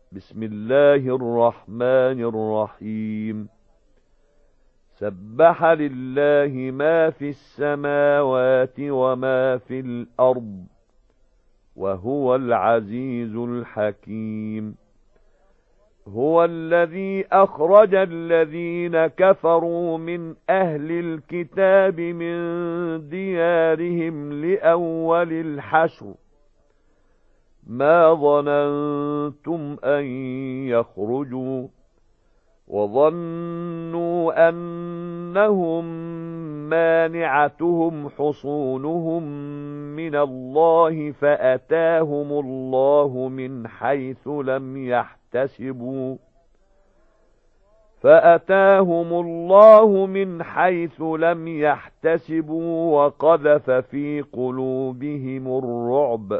بسم الله الرحمن الرحيم سبح لله ما في السماوات وما في الأرض وهو العزيز الحكيم هو الذي أخرج الذين كفروا من أهل الكتاب من ديارهم لأول الحشر ما ظننتم أن يخرجوا وظنوا أنهم مانعتهم حصونهم من الله فأتاهم الله من حيث لم يحتسبوا وقذف في قلوبهم الرعب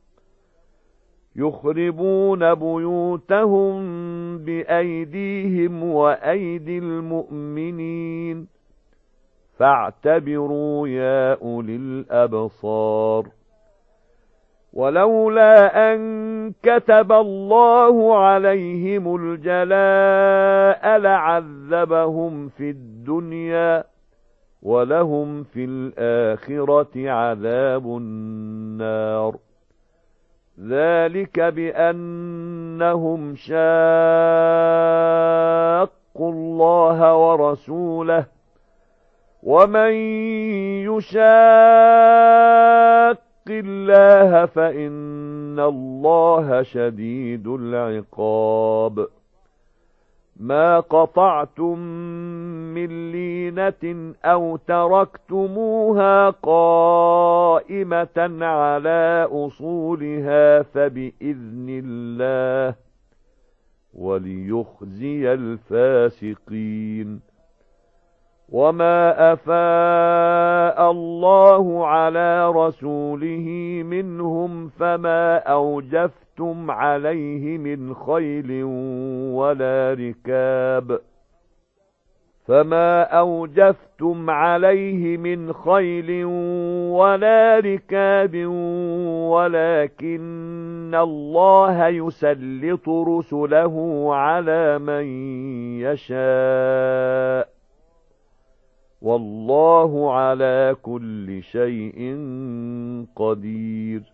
يخربون بيوتهم بأيديهم وأيدي المؤمنين فاعتبروا يا أولي الأبصار ولولا أن كتب الله عليهم الجلاء لعذبهم في الدنيا ولهم في الآخرة عذاب النار ذلك بأنهم شاقوا الله ورسوله ومن يشاق الله فإن الله شديد العقاب ما قطعتم من لينة أو تركتموها قائمة على أصولها فبإذن الله وليخزي الفاسقين وما أفاء الله على رسوله منهم فما أوجفتم عليه من خيل ولا ركاب ولكن الله يسلط رسله على من يشاء والله على كل شيء قدير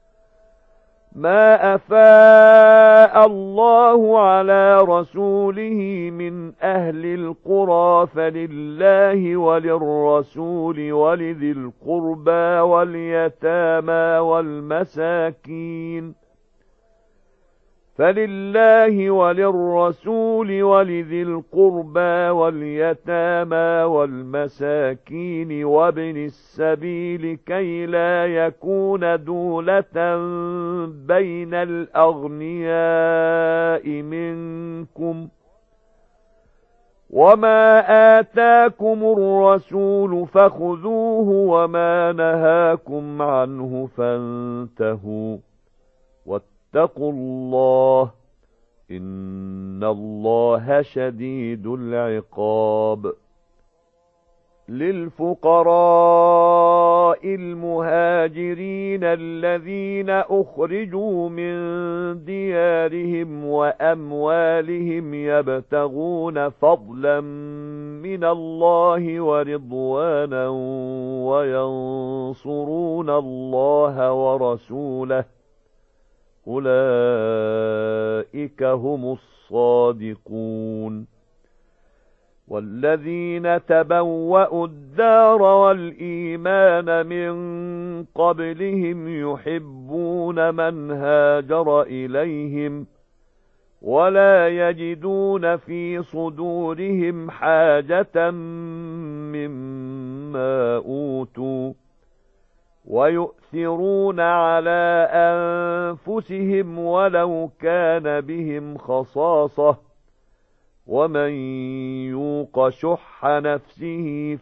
ما أفاء الله على رسوله من أهل القرى فلله وللرسول ولذي القربى واليتامى والمساكين وابن السبيل كي لا يكون دولة بين الأغنياء منكم وما آتاكم الرسول فخذوه وما نهاكم عنه فانتهوا واتقوا الله إن الله شديد العقاب للفقراء المهاجرين الذين أخرجوا من ديارهم وأموالهم يبتغون فضلا من الله ورضوانا وينصرون الله ورسوله أولئك هم الصادقون والذين تبوأوا الدار والإيمان من قبلهم يحبون من هاجر إليهم ولا يجدون في صدورهم حاجة مما أوتوا ويؤثرون على أنفسهم ولو كان بهم خصاصة ومن يوق شح نفسه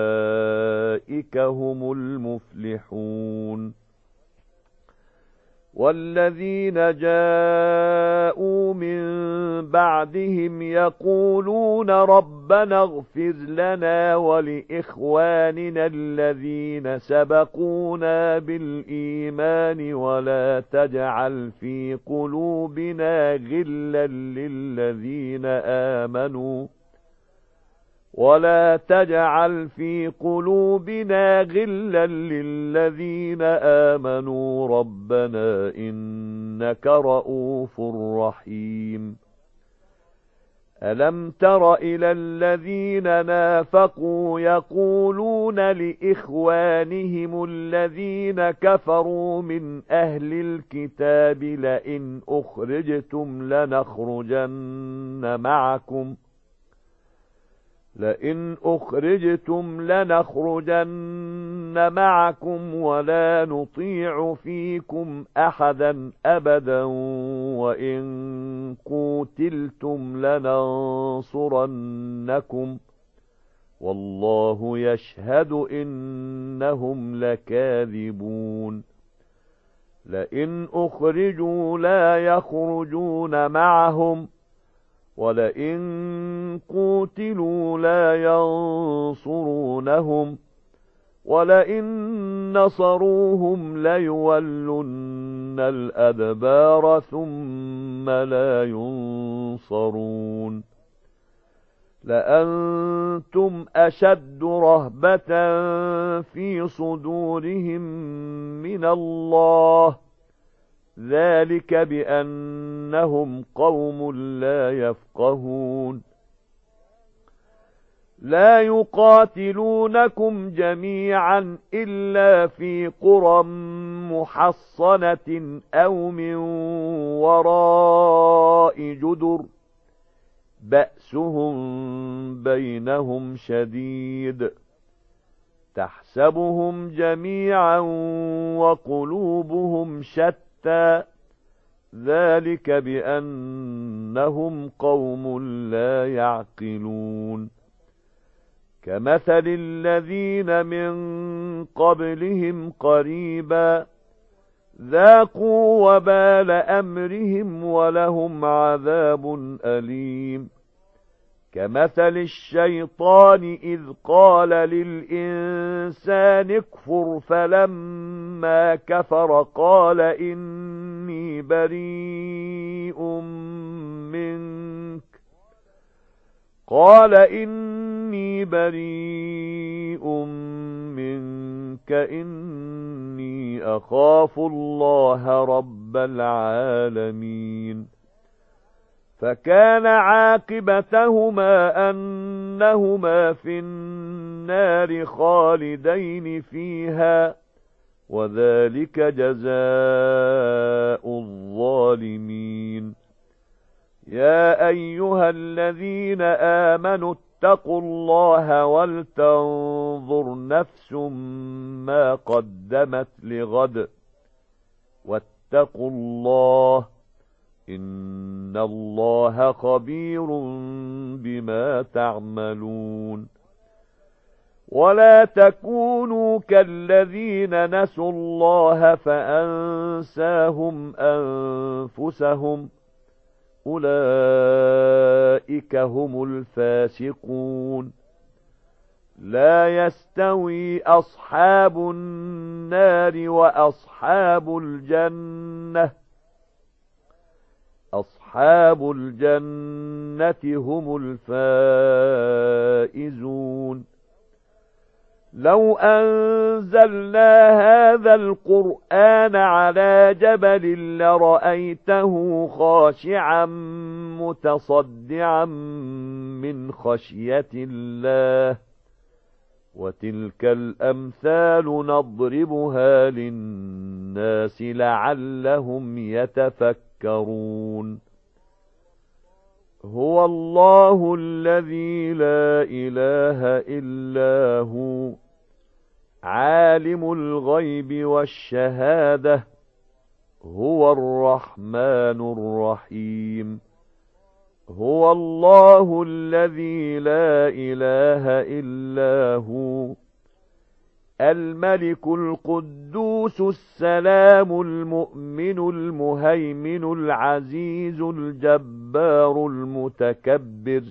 فأولئك هم المفلحون والذين جاءوا من بعدهم يقولون ربنا اغفر لنا ولإخواننا الذين سبقونا بالإيمان ولا تجعل في قلوبنا غلا للذين آمنوا ربنا إنك رؤوف رحيم ألم تر إلى الذين نافقوا يقولون لإخوانهم الذين كفروا من أهل الكتاب لئن أخرجتم لنخرجن معكم ولا نطيع فيكم أحدا أبدا وإن قوتلتم لننصرنكم والله يشهد إنهم لكاذبون لئن أخرجوا لا يخرجون معهم ولئن قوتلوا لا ينصرونهم ولئن نصروهم ليولن الأدبار ثم لا ينصرون لأنتم أشد رهبة في صدورهم من الله ذلك بأنهم قوم لا يفقهون لا يقاتلونكم جميعا إلا في قرى محصنة أو من وراء جدر بأسهم بينهم شديد تحسبهم جميعا وقلوبهم شتى ذلك بأنهم قوم لا يعقلون كمثل الذين من قبلهم قريبا ذاقوا وبال أمرهم ولهم عذاب أليم كمثل الشيطان إذ قال للإنسان اكفر فلما كفر قال إني بريء منك إني أخاف الله رب العالمين فكان عاقبتهما أنهما في النار خالدين فيها وذلك جزاء الظالمين يا أيها الذين آمنوا اتقوا الله ولتنظر نفس ما قدمت لغد واتقوا الله إن الله خبير بما تعملون ولا تكونوا كالذين نسوا الله فأنساهم أنفسهم أولئك هم الفاسقون لا يستوي أصحاب النار وأصحاب الجنة أصحاب الجنة هم الفائزون لو أنزلنا هذا القرآن على جبل لرأيته خاشعا متصدعا من خشية الله وتلك الأمثال نضربها للناس لعلهم يتفكرون هو الله الذي لا إله إلا هو عالم الغيب والشهادة هو الرحمن الرحيم هو الله الذي لا إله إلا هو الملك القدوس السلام المؤمن المهيمن العزيز الجبار المتكبر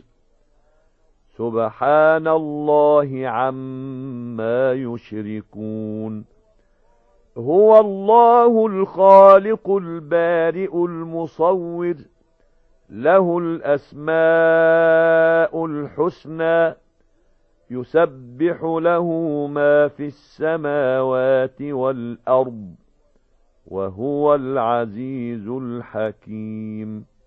سبحان الله عما يشركون هو الله الخالق البارئ المصور له الأسماء الحسنى يسبح له ما في السماوات والأرض وهو العزيز الحكيم